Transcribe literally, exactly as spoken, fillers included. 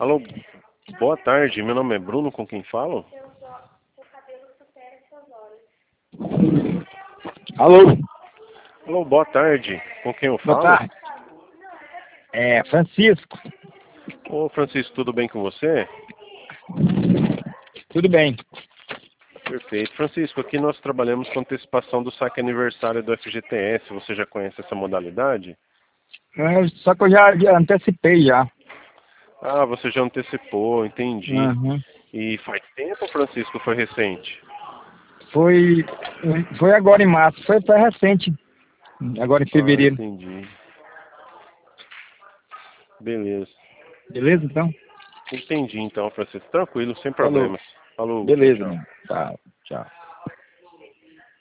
Alô, boa tarde. Meu nome é Bruno, com quem falo? Alô? Alô, boa tarde. Com quem eu Boa falo? tarde. É, Francisco. Ô, Francisco, tudo bem com você? Tudo bem. Perfeito. Francisco, aqui nós trabalhamos com antecipação do saque aniversário do F G T S. Você já conhece essa modalidade? É, só que eu já, já antecipei já. Ah, você já antecipou, entendi. Uhum. E faz tempo, Francisco? Foi recente? Foi, foi agora em março, foi, foi recente. Agora em Ah, fevereiro. entendi. Beleza. Beleza, então? Entendi então, Francisco. Tranquilo, sem Falou. problemas. Falou, tchau, Beleza, tchau. mano. Tá, tchau.